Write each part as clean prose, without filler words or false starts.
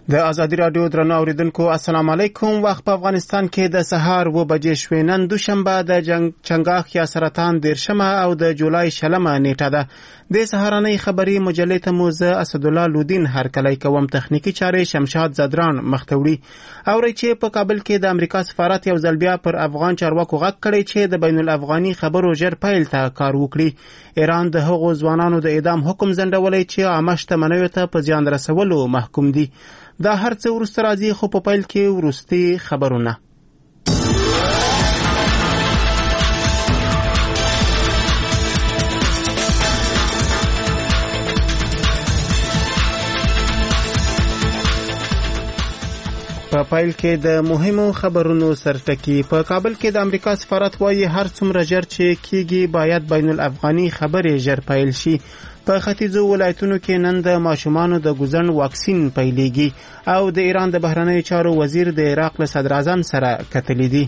د ازادي رادیو درنو اوریدونکو السلام علیکم. وخت په افغانستان کې د سهار 2 بجې شوې. نن دوشنبه د چنګاښ یا سرطان 13 او د جولای 6 نیټه ده. د سهارنۍ خبري مجلې ته مو زه اسد الله لودین هرکلی کوم. تخنیکی چارې شمشاد زدران مختوړي. اوري چې په کابل کې د امریکا سفارت یو ځل بیا پر افغان چارواکو غږ کړی چې د بین الافغاني خبرو ژر پیل ته کار وکړي. ایران د هغو ځوانانو د اعدام حکم ځنډولې چې عامه شتمنیو ته په زیان رسولو محکوم دي. دا هر څه وروسته راځي، خو په پیل کې وروستي خبرونه. په پیل کې د مهمو خبرونو سرټکی. په کابل کې د امریکا سفارت وايي هر څومره ژر چې کیږي باید بین الافغاني خبرې ژر پیل شي. په ختیځو ولایتونو کې نن د ماشومانو د ګوزن واکسین پیلېږي او د ایران د بهرنیو چارو وزیر د عراق له صدر اعظم سره کتلې دي.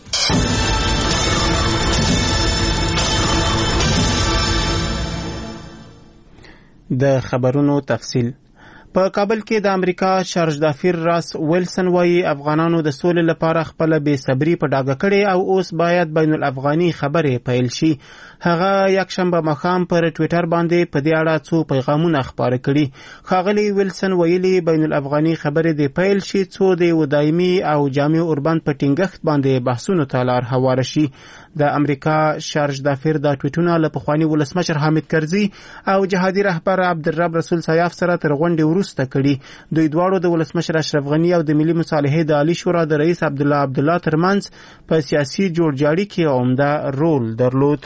د خبرونو تفصیل. په کابل کې د امریکا شارژدافیر راس ویلسن وايي افغانانو د سولې لپاره خپل بې صبري په ډاګه کړې او اوس باید بین الافغاني خبرې پیل شي. هغه یکشنبه ماښام پر ټویټر باندې په دې اړه څو پیغامونه خپاره کړي. ښاغلي ویلسن ویلي بین الافغاني خبرې د پیل شي څو د دایمي او جامع اوربند په ټینګښت باندې بحثونو ته لار هواره شي. د امریکا شارژدافیر د ټویټونه له پخواني ولسمشر حامد کرزي او جهادي رهبر عبدالرب رسول سیاف سره تر غونډې وروسته کړي. دوی دواړو د ولسمشر اشرف غني او د ملي مصالحې د عالی شورا د رئیس عبدالله ترمنځ په سیاسي جوړجاړي کې عمده رول درلود.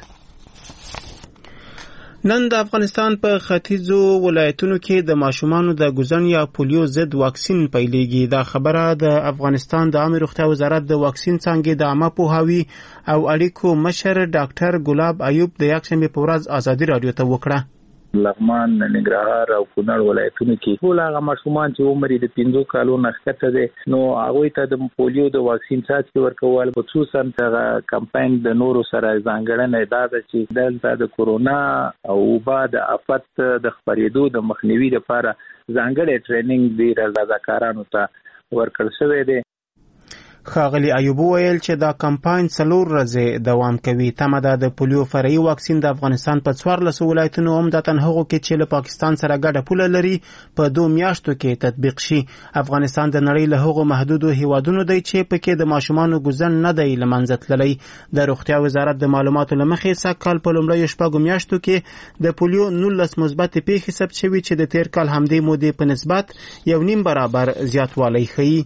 نن د افغانستان په ختیځو ولایتونو کې د ماشومانو د ګوزن یا پولیو ضد واکسین پیلېږي. دا خبره د افغانستان د عامه روغتیا وزارت د واکسین څانګې د عامه پوهاوي او اړیکو مشر ډاکټر ګلاب ایوب د یکشنبې په ورځ ازادي رادیو ته وکړه. لغمان، ننګرهار او کونړ ولایتونو کې ټول هغه ماشومان چې عمر یې د 5 کالو نه ښکته دی نو هغوی ته د پولیو د واکسین څاڅکي ورکول، خصوصا هغه کمپاین د نورو سره ځانګړنه دا ده چې دلته د کورونا او وبا د آفت د خپرېدو د مخنیوي لپاره ځانګړی ټریننګ د رضاکارانو ته ورکړل شوی دی. ښاغلي ایوب ویل چې دا کمپاین 4 ورځې دوام کوي. تمه ده د پولیو فرعي واکسین د افغانستان په 14 ولایتونو عمدتاً هغو کې چې له پاکستان سره ګډه پوله لري په 2 میاشتو کې تطبیق شي. افغانستان د نړۍ له هغو محدودو هیوادونو دی چې پکې د ماشومانو ګوزن نه دی له منځه تللی. د روغتیا وزارت د معلوماتو له مخې سږکال په لومړیو 6 میاشتو کې د پولیو 19 مثبتې پیښې ثبت شوي چې د تیر کال همدې مودې په نسبت 1.5 برابر زیاتوالی ښیي.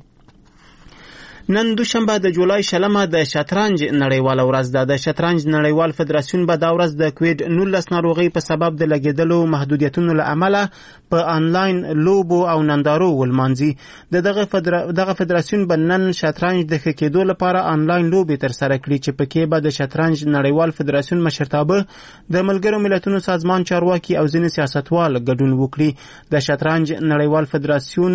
نن دوشنبه د جولای 6 د شطرنج نړیواله ورځ ده. د شطرنج نړیوال فدراسیون به دا ورځ د کووید 19 ناروغۍ په سبب د لګیدلو محدودیتونو له امله په آنلاین لوبو او نندارو ولمانځي. دغه فدراسیون به نن شطرنج د ښه کېدو لپاره آنلاین لوبې ترسره کړي چې پکې به د شطرنج نړیوال فدراسیون مشرتابه د ملګرو ملتونو سازمان چارواکي او ځینې سیاستوال ګډون وکړي. د شطرنج نړیوال فدراسیون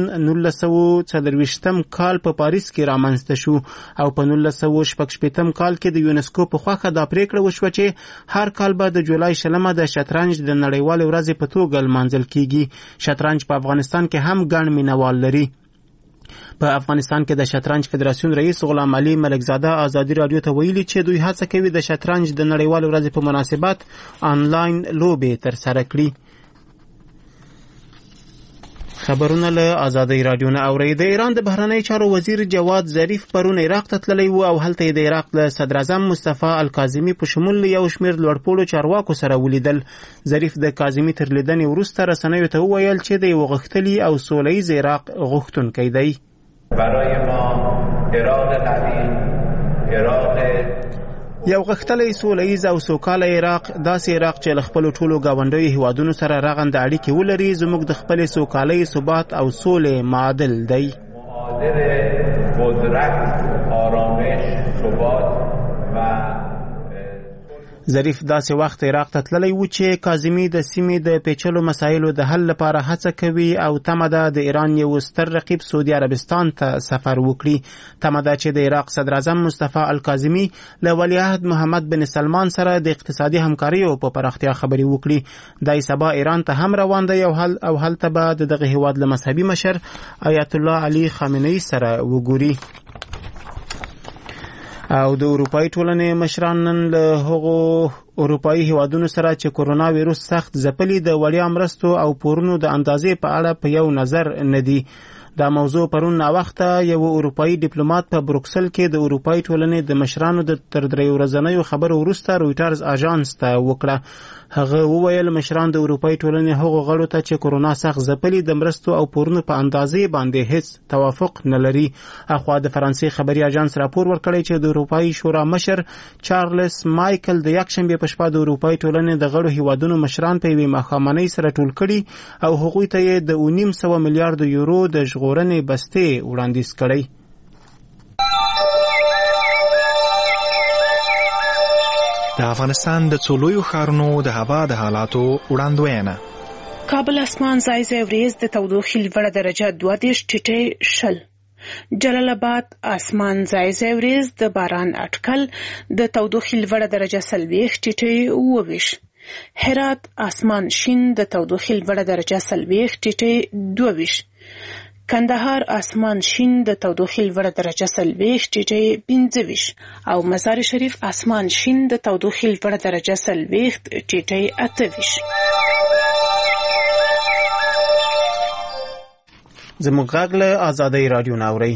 1924 کال په پاریس کې رامنځته شو او په 1986 کال کې د یونسکو په خوښه دا پریکړه وشوه چې هر کال به د جولای 6 د شطرنج د نړیوالې ورځې په توګه لمانځل کیږي. شطرنج په افغانستان کې هم ګڼ مینوال لري. په افغانستان کې د شطرنج فدراسیون رئیس غلام علي ملکزاده ازادي رادیو ته ویلي چې دوی هڅه کوي د شطرنج د نړیوالې ورځې په مناسبت آنلاین لوبې ترسره کړي. خبرونه له ازادي رادیو نه اوري. د ایران د بهرنیو چارو وزیر جواد ظریف پرون عراق ته تللی و او هلته د عراق له صدر اعظم مصطفی الکاظمي په شمول یو شمېر لوړپوړو چارواکو سره ولیدل. ظریف د کاظمي تر لیدنې وروسته رسنیو ته وویل چې د یو غښتلي او سولیز عراق غوښتونکی دی. برای ما عراق قوی، عراق یو غښتلی سولیز او سوکاله عراق، داسې عراق چې له خپلو ټولو ګاونډیو هیوادونو سره رغنده اړیکې ولري، زموږ د خپلې سوکالۍ، ثبات او سولې معادل دی. معادل قدرت، آرامش، ثبات و ظریف داسې وخت عراق ته تللی و چې کاظمي د سیمې د پیچلو مسایلو د حل لپاره هڅه کوي او تمه ده د ایران یو ستر رقیب سعودي عربستان ته سفر وکړي. تمه ده چې د عراق صدر اعظم مصطفی الکاظمي له ولیعهد محمد بن سلمان سره د اقتصادي همکاریو په پراختیا خبرې وکړي. دای سبا ایران ته هم روان دی او هلته به د دغه هیواد له مذهبي مشر آیت الله علي خامنه‌ای سره وګوري. او د اروپאי ټولنې مشران نن له هغو اروپאי هیوادونو سره چې کورونا ویروس سخت ځپلي د وړیا مرستو او پورونو د اندازې په اړه په یو نظر ندي. دا موضوع پرون ناوخته یو اروپאי ډیپلوماټ په بروکسل کې د اروپאי ټولنې د مشرانو د تر 3 ورځنیو خبرو وروسته رویټرز اژانس ته وکړه. هغه وویل مشران د اروپאי ټولنې هغو غړو ته چې کورونا سخت ځپلي د مرستو او پورونو په اندازې باندې هیڅ توافق نه لري. اخوا د فرانسې خبري اژانس راپور ورکړی چې د اروپאי شورا مشر چارلز مایکل د یکشنبه په شپه د اروپאי ټولنې د غړو هیوادونو مشران په یوې مخامنۍ سره ټول کړي او هغوی ته یې د 900 میلیارډ یورو د ژغورنې بستې وړاندیز کړی. د افغانستان د څلورو ښارونو د هوا د حالاتو وړاندوینه. کابل اسمان ځای ځای وریځ د تودوخې لوړه درجه 32 ټیټې شل. جلال آباد اسمان ځای ځای وریځ د باران اټکل د تودوخې لوړه درجه 40 ټیټې 22. هرات اسمان شین د تودوخې لوړه درجه 40 ټیټې 22. کندهار اسمان شین د تودوخې لوړه درجه 40 ټیټې 25 او مزار شریف اسمان شین د تودوخې لوړه درجه 40 ټیټې 28. زموږ غږ له آزادۍ رادیو ناوري.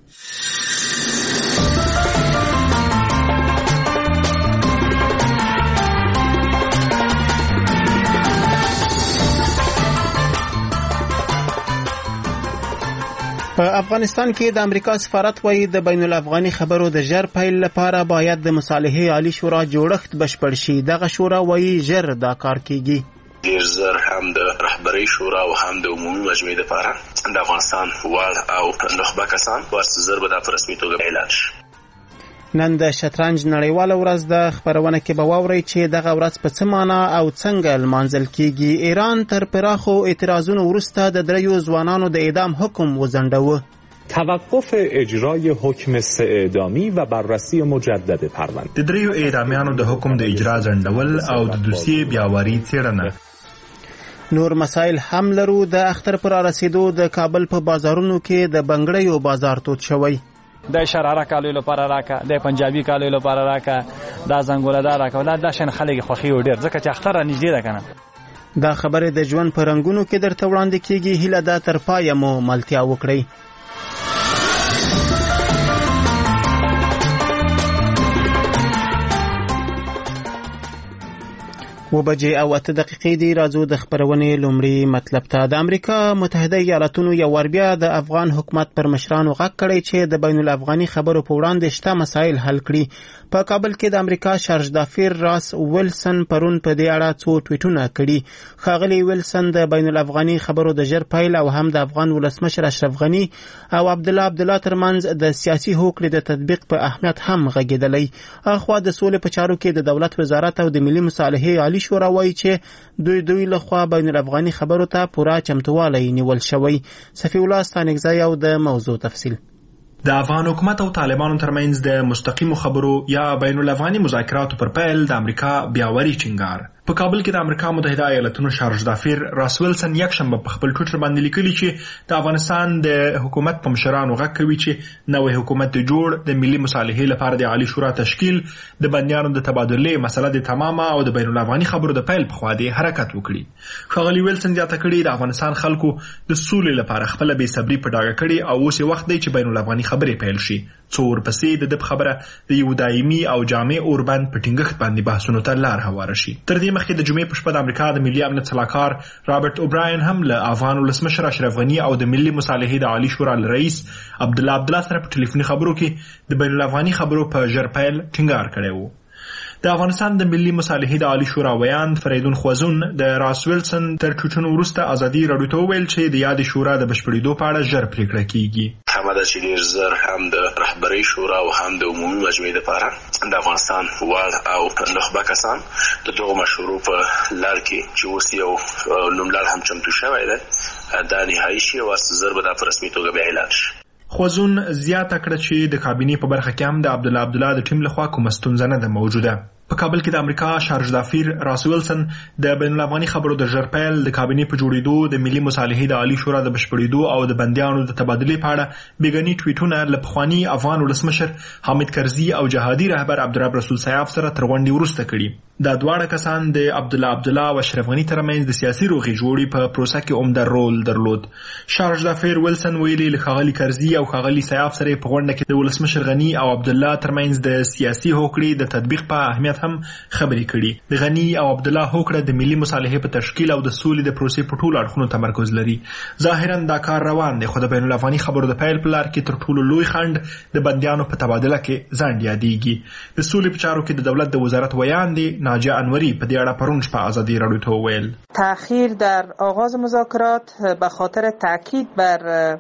په افغانستان کې د امریکا سفارت وایي د بین الافغاني خبرو د ژر پیل لپاره باید د مصالحې عالی شورا جوړښت بشپړ شي. دغه شورا وایي ژر دا کار کیږي. ډیر زر هم د رهبری شورا او هم د عمومي مجمع لپاره د افغانستان وړ او نخبه کسان ورس زر به د رسمي توګه اعلان شي. نن د شطرنج نړیواله ورځ د خبرونه کې به واورئ چې دغه ورځ په څه معنا او څنګه لمانځل کیږي. ایران تر پراخو اعتراضونو وروسته د 3 ځوانانو د اعدام حکم وځنډاوه. توقف اجرای حکم اعدامی و بررسی مجدد پرونده. د 3 اعدامیانو د حکم د اجرا ځنډول او د دوسیې بیاواری څېړنه. نور مسائل هم لرو. د اختر پر رسیدو د کابل په بازارونو کې د بنګړیو بازار تود شوی. د شراره کالو لپاره راکا، د پنجابي کالو لپاره راکا، د زنګوله دار راکا، دا شن خلک خوخي وډیر ځکه چې اختر نږدې ده کنه. دا خبره د ژوند په رنگونو کې درته وړاندې کیږي. هیله ده تر پایه مو ملتیا وکړئ. وبجې او 8 دقیقې دی. راځو د خبرونې لومړی مطلب ته. د امریکا متحده ایالاتونو یو ور بیا د افغان حکومت پر مشرانو غږ کړی چې د بین الافغاني خبرو په وړاندې شته مسایل حل کړي. په کابل کې د امریکا شارج دافیر راس ویلسن پرون په دې اړه څو ټویټونه کړي. ښاغلی ویلسن د بین الافغاني خبرو د ژر پیل او هم د افغان ولسمشر اشرف غنی او عبدالله ترمنځ د سیاسي هوکړې د تطبیق په اهمیت هم غږېدلی. اخوا د سولې په چارو کې د دولت وزارت او د ملي مصالحې عالی شورا وایي چې دوی لخوا بین الافغاني خبرو ته پوره چمتووالی نیول شوی. صفی الله ستانکزی او د موضوع تفصیل. د افغان حکومت او طالبانو ترمنځ د مستقیمو خبرو یا بین الافغاني مذاکراتو پر پیل د امریکا بیاوري ټینګار. په کابل کې د امریکا متحده ایالاتونو شارج دافیر راس ویلسن یکشنبه په خپل ټویټر باندې لیکلي چې د افغانستان د حکومت په مشرانو غږ کوي چې نوې حکومت جوړ د ملي مصالحې لپاره د عالی شورا تشکیل، د بندیانو د تبادلې مسله د تمامه او د بین الافغاني خبرو د پیل په خوا د حرکت وکړي. ښاغلي ویلسن زیاته کړي د افغانستان خلکو د سولې لپاره خپل بې صبري په ډاګه کړي او اوس وخت دی چې بین الافغاني خبرې پیل شي. څو ورپسې د خبره د یو دایمي او جامع اوربند په ټینګښت باندې بحثونو ته لار هواره شي. تر دې مخکې د جمعې په شپه د امریکا د ملي امنیت سلاکار رابرټ اوبراین هم له افغان ولسمشر اشرف غنی او د ملي مصالحې د عالی شورا رئیس عبدالله سره په ټلیفوني خبرو کې د بین الافغاني خبرو په ژر پیل ټینګار کړی و. د افغانستان د ملي مصالحې د عالی شورا ویاند فریدون خوازون د راس ویلسن تر چوچونو وروسته ازادي راډیو ته وویل چې د یادې شورا د بشپړېدو په اړه ژر پریکړه کیږي. همدا چې ډېر زر هم د رهبرۍ شورا او هم د عمومي مجموعې لپاره د افغانستان وړ او نخبه کسان د دغو مشورو په لار کې چې اوس یو نوملړ هم چمتو شوی دی دا نهایي شي او زر به دا په رسمي توګه بیا اعلان شي. خوازون زیاته کړه چې د کابینې په برخه کې هم د عبدالله د ټیم لخوا کومه ستونزه نه ده موجوده. په کابل کې د امریکا شارج دافیر راس ویلسن د بین الافغاني خبرو د ژر پیل د کابینې په جوړېدو د ملي مصالحې د عالی شورا د بشپړېدو او د بندیانو د تبادلې په اړه بیګني ټویټونه له پخواني افغان ولسمشر حامد کرزي او جهادي رهبر عبدالرب رسول سیاف سره تر غونډې وروسته کړي. دا دواړه کسان د عبدالله او اشرف غني ترمنځ د سیاسي روغې جوړې په پروسه کې عمده رول درلود. شارج دافیر ویلسن ویلي له ښاغلي کرزي او ښاغلي سیاف سره په غونډه کې د ولسمشر غني او عبدالله ترمنځ د سیاسي هوکړې د تطبیق په اهمیت هم خبرې کړي. د غني او عبدالله هوکړه د ملي مصالحې په تشکیل او د سولې د پروسې په ټولو اړخونو تمرکز لري. ظاهرا دا کار روان دی خو د بین الافغاني خبرو د پیل په لار کې تر ټولو لوی خنډ د بندیانو په تبادله کې ځنډ یادېږي. د سولې په چارو کې د دولت د وزارت ویاندې ناجیه انوري په دې اړه پرون شپه ازادي راډیو ته وویل تأخیر در آغاز مذاکرات به خاطر تاکید بر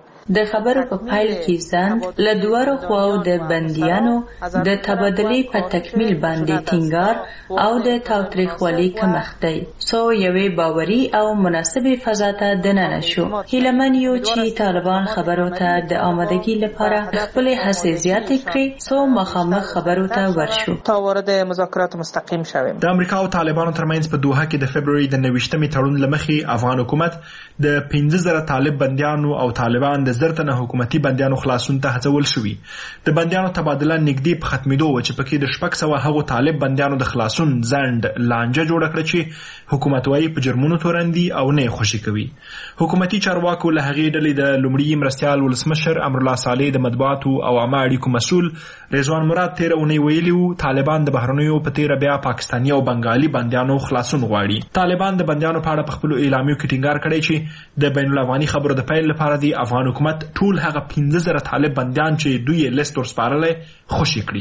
د خبرو په پیل کې ځنډ له دواړو خواو د بندیانو د تبادلې په تکمیل باندې ټینګار او د تاوتریخوالي کمښت دی. څو یوې باوري او مناسبې فضا ته دننه شو. هیلهمن یو چې طالبان خبرو ته د آمادګۍ لپاره خپلې هڅې زیاتې کړي څو مخامخ خبرو ته ورشو تا وارد مذاکرات مستقیم شویم. د امریکا او طالبانو ترمنځ په دوحه کې د فبروري د 29مې تړون له مخې افغان حکومت د 15,000 طالب بندیانو او طالبان د زرتنه حکومتي بندیانو خلاصون ته هڅول شوي. د بندیانو تبادله نږدې په ختمېدو و چې پکې د 600 هغو طالب بندیانو د خلاصون ځنډ لانجه جوړه کړه چې حکومت وايي په جرمونو تورندي او نه خوشي کوي. حکومتي چارواکو له هغې ډلې د لومړي مرستیال ولسمشر امرالله صالح د مطبوعاتو او عامه اړیکو مسؤل رضوان مراد تېره اونۍ ویلي وو طالبان د بهرنیو په تېره بیا پاکستاني او بنګالي بندیانو خلاصون غواړي. طالبان د بندیانو په اړه په خپلو اعلامیو کې ټینګار کړی چې د بین الافغاني خبرو د پیل لپاره د افغان حکومت ټول هغه 15,000 طالب بندیان چې دوی یې لیست ورسپارلی خوشي کړي.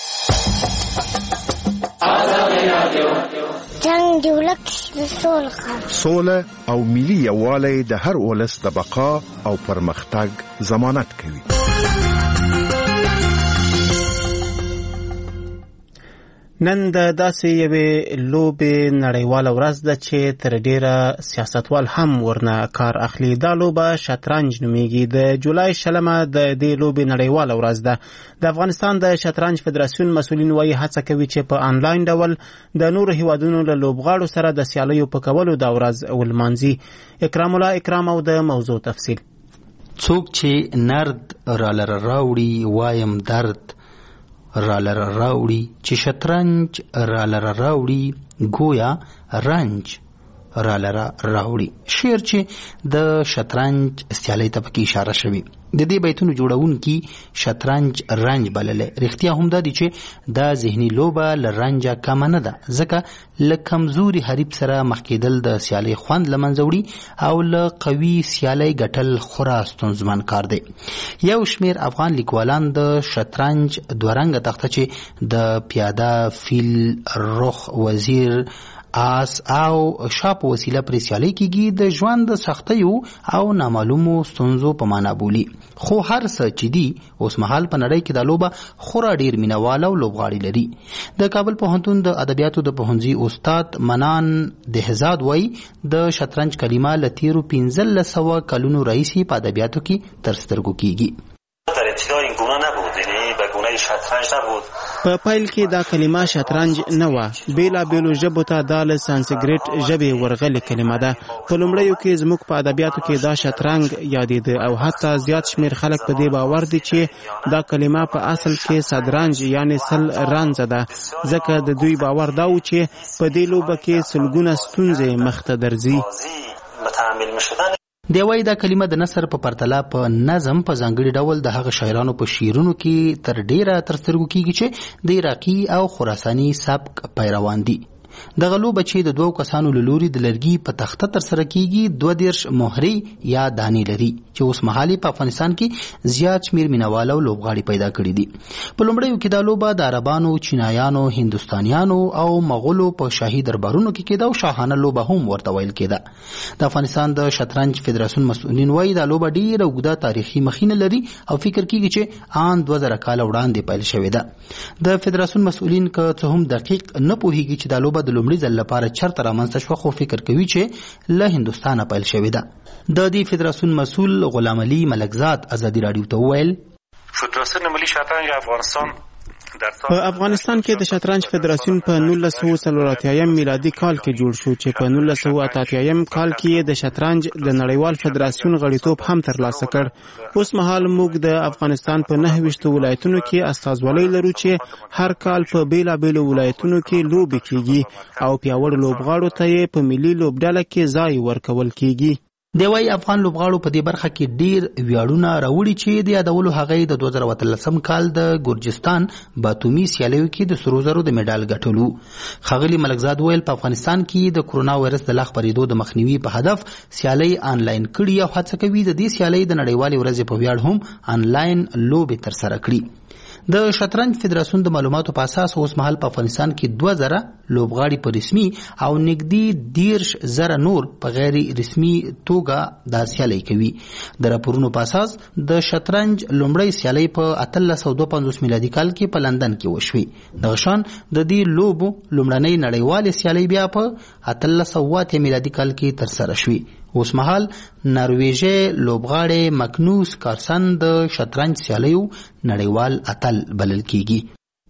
جنگ د ولس سوله او ملي یووالی د هر ولس د بقا او پرمختګ ضمانت کوي. نن د داسې یوې لوبې نړیواله ورځ ده چې تر ډیره سیاستوال هم ورنه کار اخلي. دا لوبه شطرنج نومیږي. د جولای 20 د دې لوبې نړیواله ورځ ده. د افغانستان د شطرنج فدراسیون مسؤلین وايي هڅه کوي چې په آنلاین ډول د نورو هیوادونو له لوبغاړو سره د سیالیو په کولو دا ورځ ولمانځي. اکرام الله اکرام او د موضوع تفصیل. څوک چې نرد رالره راوړي وایم درد رالره راوړي چې شطرنج رالره راوړي گویا رنج رالره راوړي. شعر چې د شطرنج سیالۍ ته پکې اشاره شوی. د دې بیتونو جوړونکي شطرنج رنج بللی. رښتیا هم دا دي چې دا ذهني لوبه له رنجه کمه نه ده ځکه له کمزوري حریف سره مخ کېدل د سیالۍ خوند له منځه وړي او له قوي سیالۍ ګټل خورا ستونزمن کار دی. یو شمېر افغان لیکوالان د شطرنج دوه رنګه تخته چې د پیاده فیل رخ وزیر آس او شاپ وسیله پر سیالۍ کېږي د ژوند د سختیو او نامعلومو ستونزو په معنا بولي. خو هر څه چې دي اوس مهال په نړۍ کې دا لوبه خورا ډیر مینوال او لوبغاړي لري. د کابل پوهنتون د ادبیاتو د پوهنځي استاد منان دهزاد وایي د شطرنج کلمه له تیرو 1500 کلونو راهیسې په ادبیاتو کې تر سترګو کېږي. در ابتدا این گونه نبود، یعنی به گونه شطرنج نبود. په پیل کې دا کلمه شطرنج نه و. بیلابیلو ژبو ته دا له سانسکریت ژبې ورغلې کلمه ده. په لومړیو کې زموږ په ادبیاتو کې دا شطرنج یادېده او حتی زیات شمېر خلک په دې باور دي چې دا کلمه په اصل کې صدرنج یعنی سل رانځه ده ځکه د دوی باور دا و چې په دې لوبه کې سلګونه ستونزې مخته درځي. متحمل میشدن دی وایي دا کلمه د نثر په پرتله په نظم په ځانګړي ډول د هغه شاعرانو په شعرونو کې تر ډیره تر سترګو کېږي چې د عراقي او خراساني سبک پیروان دي. دغه لوبه چې د دوو کسانو له لوري د لرګي په تخته ترسره کیږي 22 مهرې یا دانې لري چې اوس مهال په افغانستان کې زیات شمیر مینوال او لوبغاړي پیدا کړي دي. په لومړیو کې دا لوبه د عربانو، چینایانو، هندوستانیانو او مغولو په شاهي دربارونو کې کېده او شاهانه لوبه هم ورته ویل کېده. د افغانستان د شطرنج فدراسیون مسؤلین وایي دا لوبه ډېره اوږده تاریخي مخینه لري او فکر کیږي چې آن 2000 کال وړاندې پیل شوې ده. د فدراسیون مسؤلین که څه هم دقیق نه پوهیږي چې دا لوبه د لومړي ځل لپاره چرته رامنځته شوه، خو فکر کوي چې له هندوستانه پیل شوې ده. د دې فدراسیون مسؤل غلام علي ملکزاد ازادي راډیو ته وویل فدراسیون ملي شطرنج افغانستان په افغانستان کې د شطرنج فدراسیون په 1940 میلادي کال کې جوړ شو چې په 1988 کال کې د شطرنج د نړیوال فدراسیون غړیتوب هم ترلاسه کړ. اوس مهال موږ د افغانستان په 29 ولایتونو کې استازولۍ لرو چې هر کال په بیلابیلو ولایتونو کې لوبې کیږي او پیاوړو لوبغاړو ته یې په ملي لوبډله کې ځای ورکول کیږي. دی وايي افغان لوبغاړو په دې برخه کې ډیر ویاړونه راوړي چې د یادولو هغه د 2013 کال د ګورجستان باتومي سیالیو کې د سرو زرو د میډال ګټلو. ښاغلي ملکزاد ویل په افغانستان کې د کرونا وایرس د لا خپرېدو د مخنیوي په هدف سیالۍ آنلاین کړي او هڅه کوي د دې سیالۍ د نړیوالې ورځې په ویاړ هم آنلاین لوبې ترسره کړي. د شطرنج فدراسیون د معلوماتو په اساس اوس مهال په افغانستان کې 2000 لوبغاړي په رسمي او نږدې 10,000 نور په غیر رسمي توګه د سیالۍ کوي. د راپورونو په اساس د شطرنج لومړی سیالۍ په 1852 میلادي کال کې په لندن کې وشوې. دغه شان د دې لوبو لومړنۍ نړیوالې سیالۍ بیا په 1808 میلادي کال کې ترسره شوې. اوس مهال نرویژي لوبغاړی مکنوس کارسن د شطرنج سیالیو نړیوال اتل بلل کیږي.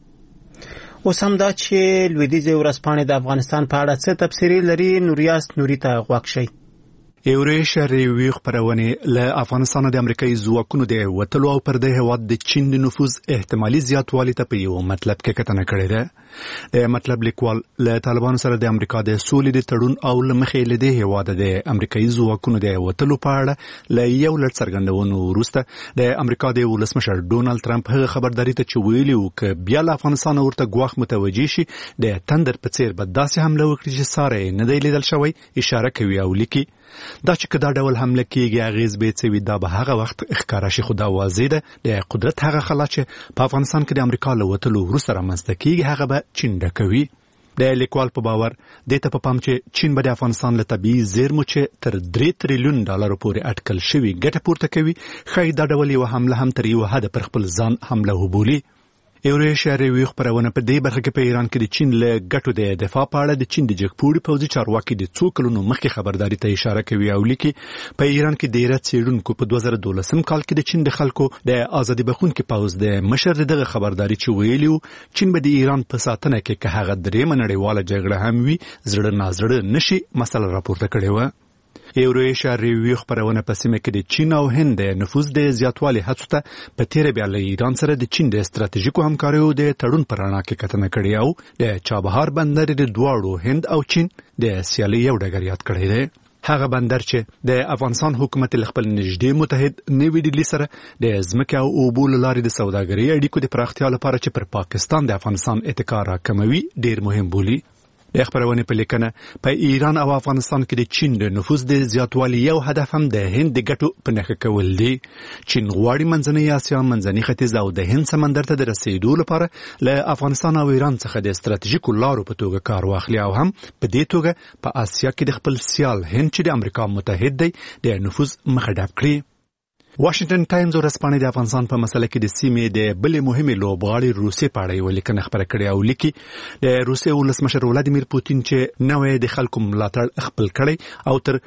اوس هم دا چې لویدیځې ورځپاڼې د افغانستان په اړه څه تبصرې لري، نوریاس نوري ته غوږ شئ. ایوریش ریوی خبرونه له افغانستان د امریکایي ځواکونو د وټلو او پر د هواد د چین د نفوذ احتمالي زیاتوالی ته په یو مطلب کې کتنه کړې ده. د مطلب لیکوال له طالبانو سره د امریکا د سولې د تړون او لمخې له د هواد د امریکایي ځواکونو د وټلو په اړه له یو لړ څرګندونو وروسته د امریکا د ولسمشر ډونالد ټرمپ هغه خبرداري ته چې ویلي وو ک بیا له افغانستان ورته ګواښ متوجي شي د تندر په څیر به داسې حمله وکړي چې ساره نه دی لیدل شوی. اشاره کوي او لیکي دا چې کدا ډول حمله کیږي اغیز به څوي دا به هغه وخت ښکارا شي. خدا واضح ده د قدرت هغه خلا چې په افغانستان کې د امریکا له وټلو وروسته رامنځته کیږي هغه به چین ډکوي. د لیکوال په باور د ته په پام چې چین به د افغانستان له طبيعي زیرمو چې تر 3 تریلیون ډالر پورې اټکل شوی ګټه پورته کوي. خای دا ډول یو حمله هم تر یو حد پر خپل ځان حمله وبولي. ایوریش ریوی خبرونه په دې برخه کې په ایران کې د چین له ګټو د دفاع په اړه د چین د جګپوړي پوځي چارواکي د څو کلونو مخکې خبرداري ته اشاره کوي او لیکي په ایران کې د ایران څېړونکو په 2012 کال کې د چین د خلکو د ازادي بخښونکو پوځ د مشر دغه خبرداري چې ویلیو چین به د ایران په ساتنه کې که هغه درېمه نړیواله جګړه هم وي زړه نازړه نشي مسله راپورته کړې و. ایوریش ریوی خبرونه په سیمه کې د چین او هند د نفوذ د زیاتوالي هڅو ته په تیر بیا له ایران سره د چین د ستراتیژیکو همکاریو د تړون پر اړه کې کتنه کړې او د چابهار بندر د دواړو هند او چین د سیالي یو ډګر یاد کړی دی. هغه بندر چې د افغانستان حکومت خپل نږدې متحد نوی ډیلی سره د ځمکې او اوبو لارې د سوداګرۍ اړیکو د پراختیا لپاره چې پر پاکستان د افغانستان اتکا راکموي ډیر مهم بولي. د خبرونه په لیکنه په ایران او افغانستان کې د چین د نفوذ د زیاتوالي یو هدف هم د هند د ګټو په نښه کول دي. چین غواړي منځنۍ اسیا، منځني ختیځ او د هند سمندر ته د رسیدو لپاره له افغانستان او ایران څخه د ستراتیژیکو لارو په توګه کار واخلي او هم په دې توګه په اسیا کې د خپل سیال هند چې د امریکا متحد دی د نفوذ مخه ډب کړي. واشنگټن ټایمز ورځپاڼې د افغانستان په مسله کې د سیمې د بلې مهمې لوبغاړي روسیې په اړه یوه لیکنه خپره کړې او لیکي د روسیې ولسمشر ولادیمیر پوتین چې نوی د خلکو ملاتړ خپل کړی او تر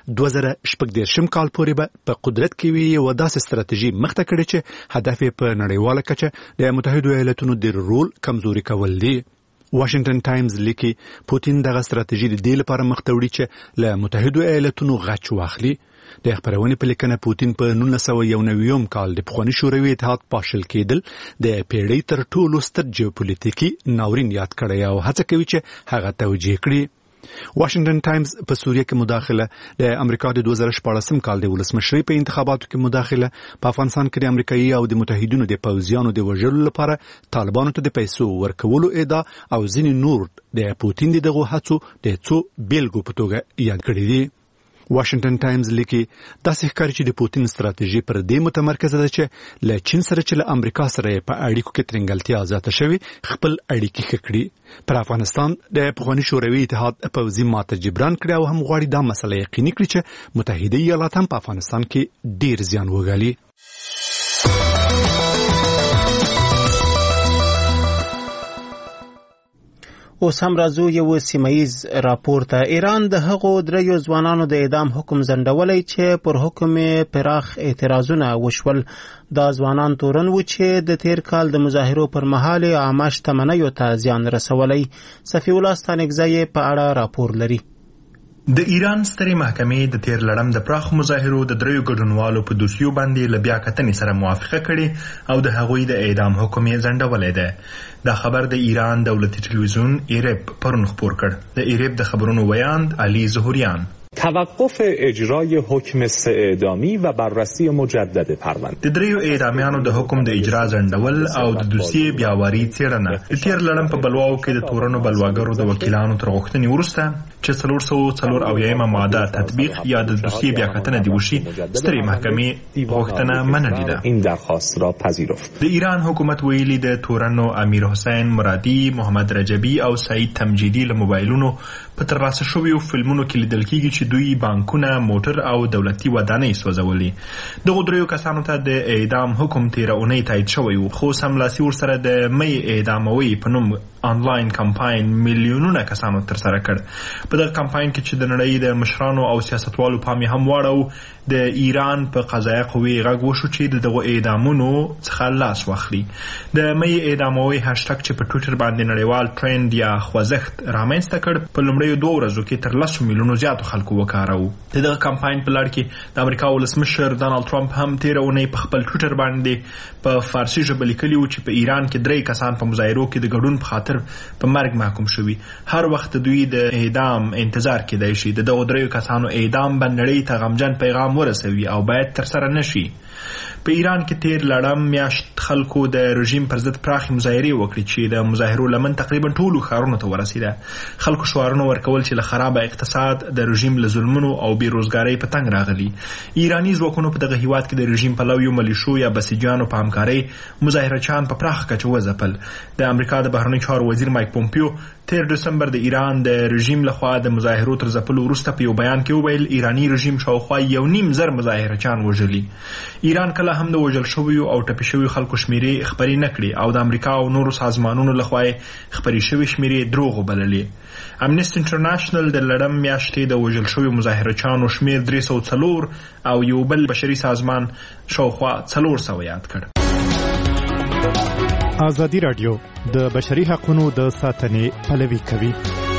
2014 کال پورې به په قدرت کې وي یوه داسې ستراتیژي مخته کړې چې هدف یې په نړیواله کچه د متحدو ایالتونو د رول کمزوري کول دي. واشنگټن ټایمز لیکي پوتین دغه ستراتیژي د دې لپاره مخته وړي چې له متحدو ایالتونو غچ واخلي. د خبرونه په لیکنه پوتین په 1991 کال د پخوانی شوروي اتحاد پاشل کېدل د پیړۍ تر ټولو ستر جیوپولیټیکي ناورین یاد کړی او هڅه کوي چې هغه توجیه کړي. واشنگټن ټایمز په سوریه کې مداخله د امریکا د 2014 کال د ولسمشری په انتخاباتو کې مداخله په افغانستان کې د امریکایي او د متحدینو د پوځیانو د وژلو لپاره طالبانو ته د پیسو ورکولو ادعا او ځینې نور د پوتین دغه هڅو د څو بیلګو په توګه یاد کړی دي. واشنگټن ټایمز لیکي داسې ښکاري چې د پوتین ستراتیژي پر دې متمرکزه ده چې له چین سره چې له امریکا سره په اړیکو کې ترنګلتیا زیاته شوي خپل اړیکې ښه کړي. پر افغانستان د پخواني شوروي اتحاد پوځي ماته جبران کړي او هم غواړي دا مسله یقیني کړي چې متحده ایالات هم په افغانستان کې ډیر زیان وګالي. اوس هم راځو یو سیمایز راپور ته. ایران د هغو دریو ځوانانو د اعدام حکم ځنډولی چې پر حکم پراخ اعتراضونه وشول. دا ځوانان تورن و چې د تیر کال د مظاهرو پر مهال عامه شتمنیو ته زیان رسولی. صفی الله ستانکزی په اړه راپور لري. د ایران سترې محکمې د تیر لړم د پراخ مظاهرو د دریو ګډونوالو په دوسیو باندې له بیا کتنې سره موافقه کړې او د هغوی د اعدام حکم یې ځنډولی دی. دا خبر د ایران دولتي تلویزیون ایرب پرون خپور کړ. د ایرب د خبرونو ویاند علی ظهوریان. توقف اجرای حکم سه اعدامی و بررسی مجدد پرونده. د دریو اعدامیانو د حکم د اجرا ځنډول او د دوسیې بیاواري څېړنه د تیر لړم په بلواو کې د تورنو بلواګرو د وکیلانو تر غوښتنې وروسته چې 404 ماده تطبیق یا د دوسیې بیاکتنه دی وشي سترې محکمې غوښتنه منلې ده. این درخواست را پذیرفت. د ایران حکومت ویلي د تورنو امیر حسین مرادي، محمد رجبی او سعید تمجیدی له موبایلونو په ترلاسه شویو فلمونو کې لیدل کېږي چې دوی بانکونه، موټر او دولتي ودانۍ سوځولې. دغو دریو کسانو ته د اعدام حکم تیره اونۍ تایید شوی و، خو سملاسي ورسره د مې اعداموي په نوم آنلاین کمپاین میلیونونه کسانو ترسره کړ. په دغه کمپاین کې چې د نړۍ د مشرانو او سیاستوالو پام هم واړو، د ایران په قضایه قوې غږ وشو چې د دغو اعدامونو څخه لاس واخلي. د مې اعداموي هاشټګ چې په ټویټر باندې نړیوال ټرند یا خوځښت رامنځته کړ، په لومړیو 2 ورځو کې تر 10 میلیونو زیاتو خلکو وکاروه. د دغه کمپاین په لړ کې د امریکا ولسمشر ډانلډ ټرمپ هم تیره اونۍ په خپل ټویټر باندې په فارسي ژبه لیکلي و چې په ایران کې 3 کسان په مظاهرو کې د ګډون په خاطر په مرګ محکوم شوي. هر وخت دوی د اعدام انتظار کېدای شي. د دغو 3 کسانو اعدام به نړۍ ته غمجن پیغام ورسوي او باید ترسره نشي. په ایران کې تیر لړم میاشت خلکو د رژیم پر ضد پراخې مظاهرې وکړې چې د مظاهرو لمن تقریبا ټولو ښارونو ته ورسېده. خلکو شعارونه ورکول چې له خرابه اقتصاد، د رژیم له ظلمونو او بېروزګارۍ په تنګ راغلي. ایراني ځواکونو په دغه هیواد کې د رژیم پلویو ملیشو یا بسیجیانو په همکارۍ مظاهرچیان په پراخه کچه وځپل. د امریکا د بهرنیو چارو وزیر مایک پومپیو تیر دسمبر د ایران د رژیم لخوا د مظاهرو تر ځپلو وروسته په یو بیان کې وویل ایراني رژیم شاوخوا 1.5 مظاهرچیان وژلي. ایران کله هم د وژل شویو او ټپي شویو خلکو شمیرې خبرې نه کړې او د امریکا او نورو سازمانونو لخوا خبرې شوې شمیرې دروغ وبللې. امنیسټي انټرنیشنل د لړم میاشتې د وژل شویو مظاهرچیانو شمیر 304 او یو بل بشري سازمان شاوخوا 400 یاد کړ. ازادي راډیو د بشري حقوقو د ساتنې پلوي کوي.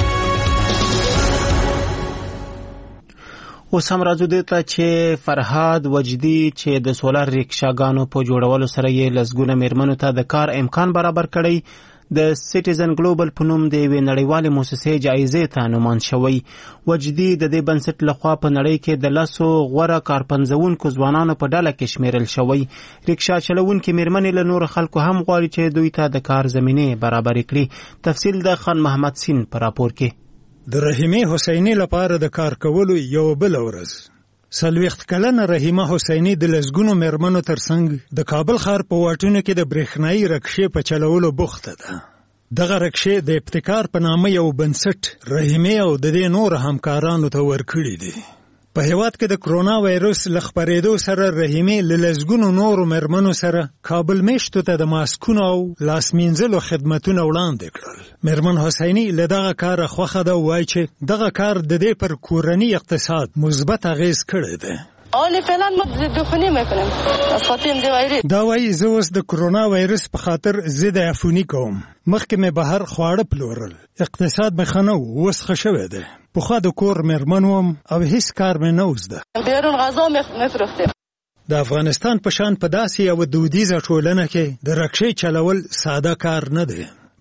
اوس هم راځو دې ته چې فرهاد وجدي چې د سولر ریکشاګانو په جوړولو سره یې لسګونه میرمنو ته د کار امکان برابر کړی. د سټیزن ګلوبل په نوم د یوې نړیوالې موسسې جایزې ته نومان شوی. وجدي د دې بنسټ لخوا په نړۍ کې د 10 غوره کارپنځونکو ځوانانو په ډله کې شمیرل شوی. ریکشا چلونکي میرمنې له نور خلکو هم غواړي چې دوی ته د کار زمینه برابر کړي. تفصیل د خان محمد سین په راپور کې. د رحیمه حسینی لپاره د کار کولو یو بل ورځ 40 کلنه رحیمه حسینی د لسګونو میرمنو ترڅنګ د کابل ښار په واټونو کې د برېښنايي رکشې په چلولو بوخته ده. دغه رکشې د ابتکار په نامه یو بنسټ رحیمه او د دې نور همکارانو ته ورکړي دي. په هیواد کې د کرونا وایرس له خپرېدو سره رحیمه له لسګونو نورو میرمنو سره کابل میشتو ته د ماسکونو او لاس مینځلو خدمتونه وړاندې کړل. میرمن حسینی له دغه کار خوښه ده، وایي چې دغه کار د دې پر کورنی اقتصاد مثبت اغیز کړی دی. فعلا ما دخونی میکنم از خاطر دی وایرس. دا وایي زه اوس د کرونا وایرس په خاطر ضد عفونی کوم. مخکې مې بهر خواړه پلورل، اقتصاد مې ښه نه و، اوس ښه شوی دی. پخوا د کور میرمن وم او هیڅ کار مې نه وزده. بیرون غذا میفروختم. د افغانستان په شان په داسې یو دودیزه ټولنه کې د رکشې چلول ساده کار نه دی.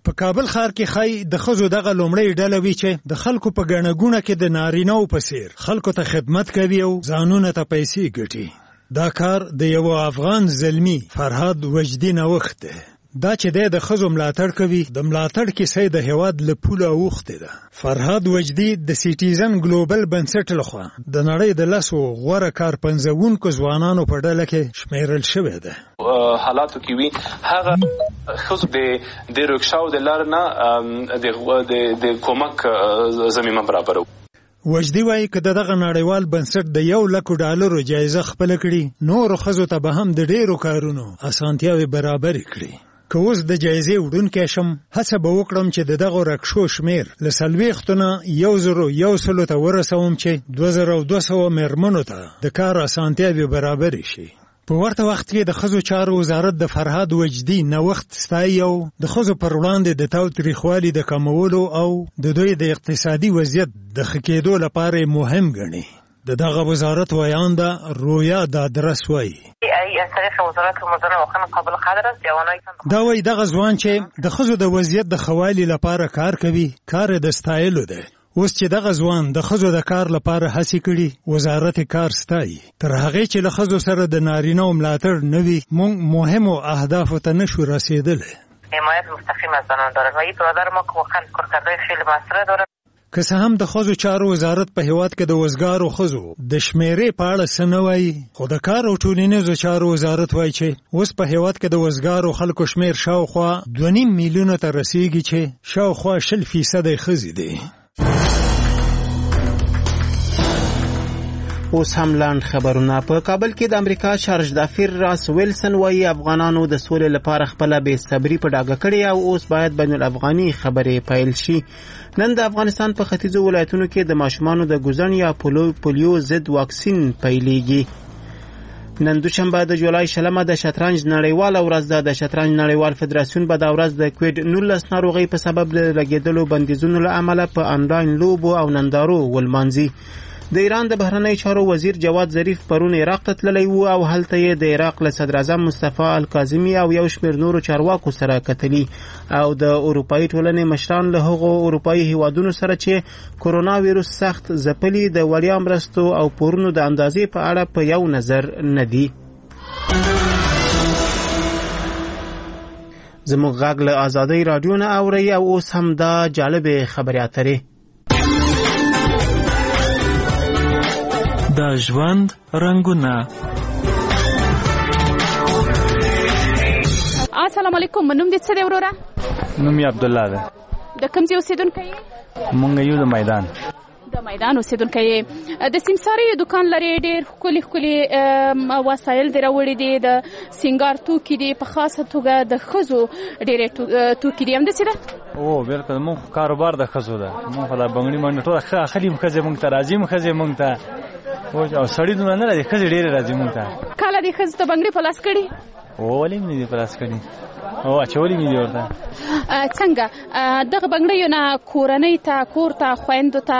په کابل ښار کې خای د ښځو دغه لومړی ډله وي چې د خلکو په ګڼه ګوڼه کې د نارینه‌و په څیر خلکو ته خدمت کوي او ځانونه ته پیسې ګټي. دا کار د یو افغان زلمی فرهاد وجدي نوښت دی. دا چې د ښځو ملاتړ کوي د ملاتړ کیسه د هیواد له پوله اوښتې ده. فرهاد وجدي د سیټیزن ګلوبل بنسټ لخوا د نړۍ د 10 غوره کارپنځونکو ځوانانو په ډله کې شمیرل شوی ده. حالاتو کې وی هغه ښځو د رکشاو د لار نه د کومک زمینه برابرو. وجدي وایي که دغه نړیوال بنسټ د $1,00,000 جایزه خپل کړي نور ښځو ته به هم د ډیرو کارونو اسانتیاوې برابر کړي. که اوس د جایزې وړونکی شم هڅه به وکړم چې دغه رکشو شمیر له 40 نه 1,100 ته ورسوم چې 2,200 میرمنو ته د کار اسانتیاوې برابر شي. په ورته وخت کې د ښځو چارو وزارت د فرهاد وجدي نوښت ستایي او د ښځو پر وړاندې د تاوتریخوالي د کمولو او د دوی د اقتصادي وضعیت د ښه کېدو لپاره مهم ګڼي. دغه وزارت ویانده رویا دادرس وایي دا وایي دغه ځوان چې د ښځو د وضعیت د ښه والي لپاره کار کوي کار د ستایلو دی. اوس چې دغه ځوان د ښځو د کار لپاره هڅې کړي وزارت کار ستایي. تر هغې چې له ښځو سره د نارینه‌و ملاتړ نه وي موږ مهمو اهدافو ته نشو رسېدلی. حمایت مستقیم از زنان دارد و این برادر ما که واقعا کارکردهای خیلی موثر دارد. که څه هم د ښځو چارو وزارت په هیواد کې د وزګارو ښځو د شمیرې په اړه څه نه وایي خو د کار او ټولنیزو چارو وزارت وایي چې اوس په هیواد کې د وزګارو خلکو شمیر شاوخوا 2.5 میلیونه ته رسیږي چې شاوخوا 0% ښځې دي. اوس هم لاند خبرونه. په کابل کې د امریکا چارج دافیر راس ویلسن وایي افغانانو د سولې لپاره خپل بې صبري په ډاګه کړې او اوس باید بین الافغاني خبرې پیل شي. نن د افغانستان په ختیځو ولایتونو کې د ماشومانو د ګوزن یا پولیو ضد واکسین پیلېږي. نن دوشنبه د جولای 20 د شطرنج نړیواله ورځ ده. د شطرنج نړیوال فدراسیون به دا ورځ د کووډ 19 ناروغۍ په سبب د لګېدلو بندیزونو له امله په انلاین لوبو او نندارو ولمانځي. د ایران د بهرنی چارو وزیر جواد ظریف پرون عراق ته تللی و او هلته یې د عراق له صدر اعظم مصطفی الکاظمي او یو شمېر نورو چارواکو سره کتلي او د اروپایي ټولنې مشران له هغو اروپایي هیوادونو سره چې کرونا ویروس سخت ځپلي د وړیا مرستو او پورونو د اندازې په اړه په یو نظر نه دي. زموږ غږ له آزادۍ راډیو نه اورئ او اوس هم دا جالبې خبرې اترې. د ژوند رنگونه. السلام علیکم. نوم دې څه دی وروره؟ نوم یې عبدالله ده. د کوم ځای اوسېدونکی یې؟ مونږ یو د میدان. د میدان اوسېدونکی یې. د سیمسارې دکان لري ډېر ښکلي ښکلي وسایل دې راوړي دي د سینګار توکي دي په خاصه توګه د ښځو ډېرې توکي دي همداسې ده؟ او بلکل مونږ کاروبار د ښځو ده. مونږ خو دا بنګړي منډه ټوله اخلي ښځې مونږ ته راځي ښځې مونږ ته او سړي دومره نه راځي ښځې ډېرې راځي مونږ ته. کله دې ښځې ته بنګړي په لاس کړي؟ ولې مې دې په لاس کړي او اچولې مې دې ورته. څنګه دغه بنګړیو نه کورنۍ ته کور ته خویندو ته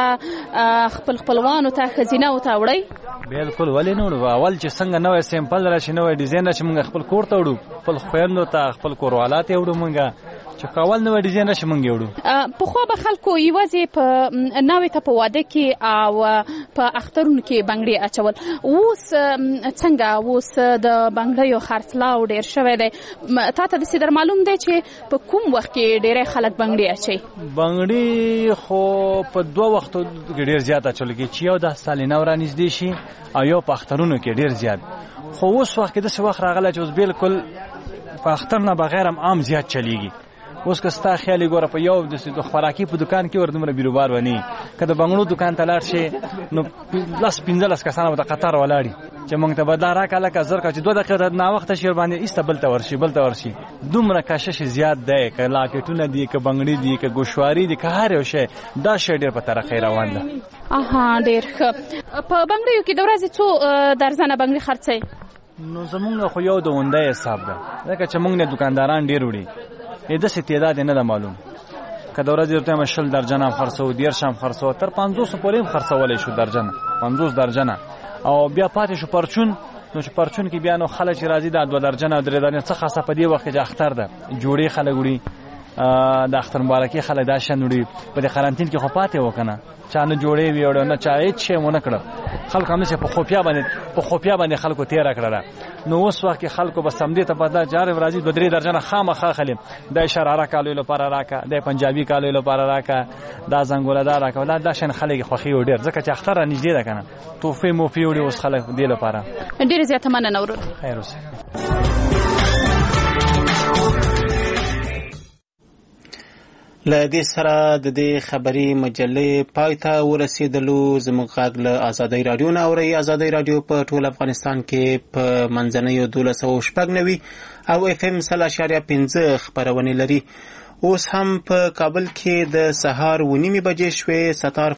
خپل خپلوانو ته ښځینهو ته وړئ؟ بلکل ولې نه وړو. اول چې څنګه نوی سیمپل راشي نوی ډیزاین راشي مونږ خپل کور ته وړو خپل خویندو ته خپل کوروالات یې وړو مونږ چې کاول نوی ډیزاین راشي مونږ یې وړو. پخوا به خلکو یوازې په ناوې ته په واده کې او په اخترونو کې بنګړي اچول. اوس څنګه اوس د بنګړیو خرڅلاو ډېر شوی دی. تا ته داسې در معلوم دی چې په کوم وخت کې ډېری خلک بنګړي اچوي؟ بنګړي خو په 2 وختو کې ډېر زیات اچول کېږي چې یو د سالینه ورانږدې شي او یو په اخترونو کې ډېر زیات. خو اوس وخت کې داسې وخت راغلی چې اوس بلکل په اختر نه بغیر هم عام زیات چلیږي. اوس که ستا خیال ګوره په یو د خوراکي په دکان کې ور دومره بیروبار ونی که د بنګړو دکان ته لاړ شي نو 10-15 کسانه به د قطار ولاړي چې مونږ ته بدلا راکړه لکه زر که چې 2 دقیقې ناوخته شي ورباندې ایسته بل ته ورشي دومره کشش زیاد دی که لاکټونه دي که بنګړي دي که ګوشواري دي که هر یو شی دا شی ډېر په ترقۍ روان ده. ډېر ښه. په بنګړیو کې د ورځې څو درځنه بنګړي خرڅوي؟ نو زمونږ خو یو د اونده حساب ده ځکه چې مونږ نه دکانداران ډېر وړي داسې تعداد نه ده معلوم. که د ورځې ورته 10 درجنه هم خرڅو 10 هم خرڅو تر 500 پورې هم خرڅولی شو درجنه 50 درجنه او بیا پاتې شو پرچون. نو چې پرچون کې بیا نو خلک چې راځي دا 2 درجنه 3 درجنه څه خاصه په دې وخت کې اختر ده جوړې خلک وړي د اختر مبارکي خلک دا شان وړي په دې قرنټین کې خو پاتې وکنه چا نه جوړې ویوړ نه چا هیڅ شی مونږ کړ خلک هم په خوپیا باندې خلکو تیر کړل نو اوس وخت کې خلکو بس سم دې ته پتا جار راځي 2-3 درجن خامخا خلیم د شراره کالو لپاره راکا د پنجابي کالو لپاره راکا دا زنګوله دا راکا دا شان خلک خوخي وډیر ځکه چې اختر نږدې ده کنه توفه مو پیوړي اوس خلک دې لپاره ډیر زیاته مننه ورور خیر اوسه. له دې سره د دې خبري مجلې پای ته ورسېدلو. زموږ غږ له ازادۍ رادیو نه اورئ. ازادۍ رادیو په ټول افغانستان کې په منځنیو 1290 او FM 100.5 خپرونې لري. اوس هم په کابل کې د سهار 9:30 بجې شوې. ستار